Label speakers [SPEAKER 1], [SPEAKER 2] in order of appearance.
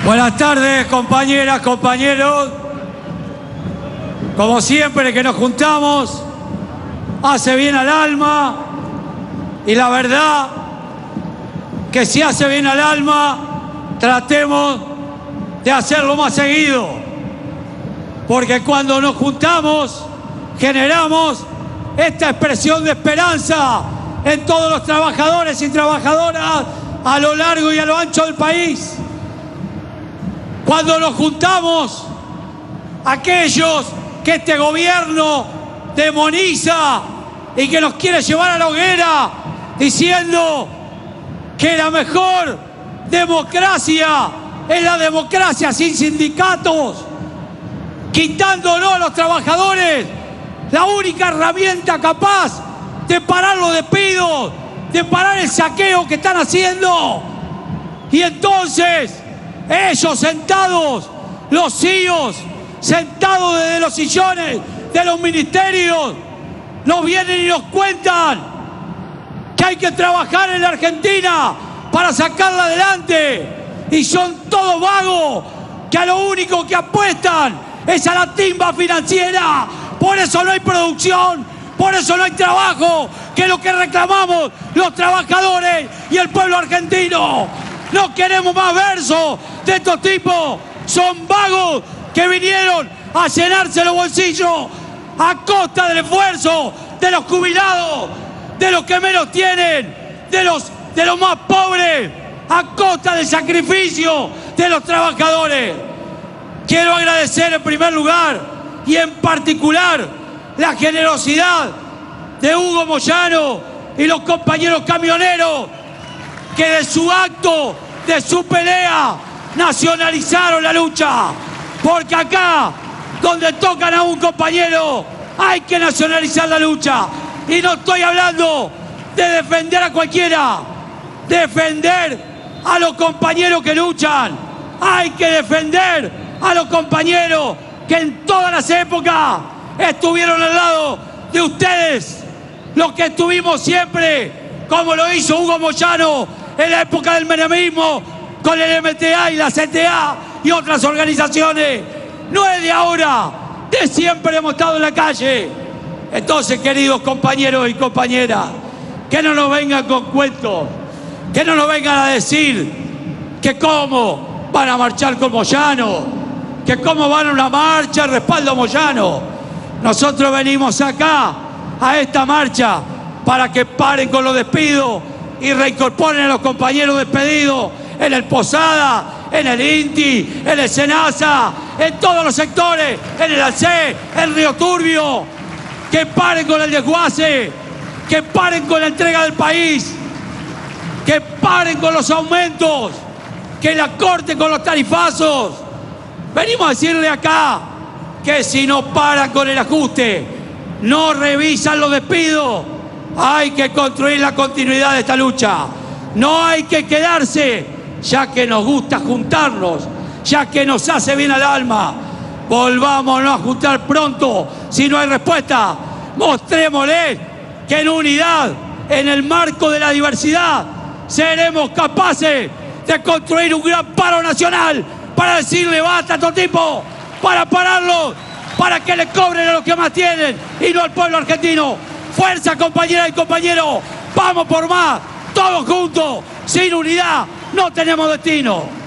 [SPEAKER 1] Buenas tardes, compañeras, compañeros. Como siempre que nos juntamos, hace bien al alma, y la verdad que si hace bien al alma, tratemos de hacerlo más seguido, porque cuando nos juntamos generamos esta expresión de esperanza en todos los trabajadores y trabajadoras a lo largo y a lo ancho del país. Cuando nos juntamos, aquellos que este gobierno demoniza y que nos quiere llevar a la hoguera diciendo que la mejor democracia es la democracia sin sindicatos, quitándonos a los trabajadores la única herramienta capaz de parar los despidos, de parar el saqueo que están haciendo. Y entonces ellos sentados, los CEOs, sentados desde los sillones de los ministerios, nos vienen y nos cuentan que hay que trabajar en la Argentina para sacarla adelante. Y son todos vagos, que a lo único que apuestan es a la timba financiera. Por eso no hay producción, por eso no hay trabajo, que es lo que reclamamos los trabajadores y el pueblo argentino. No queremos más versos de estos tipos. Son vagos que vinieron a llenarse los bolsillos a costa del esfuerzo de los jubilados, de los que menos tienen, de los más pobres, a costa del sacrificio de los trabajadores. Quiero agradecer en primer lugar y en particular la generosidad de Hugo Moyano y los compañeros camioneros que de su acto, de su pelea, nacionalizaron la lucha. Porque acá, donde tocan a un compañero, hay que nacionalizar la lucha. Y no estoy hablando de defender a cualquiera, defender a los compañeros que luchan. Hay que defender a los compañeros que en todas las épocas estuvieron al lado de ustedes, los que estuvimos siempre, como lo hizo Hugo Moyano en la época del menemismo, con el MTA y la CTA y otras organizaciones. No es de ahora, de siempre hemos estado en la calle. Entonces, queridos compañeros y compañeras, que no nos vengan con cuentos, que no nos vengan a decir que cómo van a marchar con Moyano, que cómo van a una marcha de respaldo a Moyano. Nosotros venimos acá a esta marcha para que paren con los despidos y reincorporen a los compañeros despedidos en el Posada, en el INTI, en el SENASA, en todos los sectores, en el ALCE, en Río Turbio. Que paren con el desguace, que paren con la entrega del país, que paren con los aumentos, que la corten con los tarifazos. Venimos a decirle acá que si no paran con el ajuste, no revisan los despidos, hay que construir la continuidad de esta lucha. No hay que quedarse, ya que nos gusta juntarnos, ya que nos hace bien al alma. Volvámonos a juntar pronto. Si no hay respuesta, mostrémosle que en unidad, en el marco de la diversidad, seremos capaces de construir un gran paro nacional para decirle basta a estos tipos, para pararlos, para que le cobren a los que más tienen y no al pueblo argentino. Fuerza, compañeras y compañeros, vamos por más, todos juntos. Sin unidad no tenemos destino.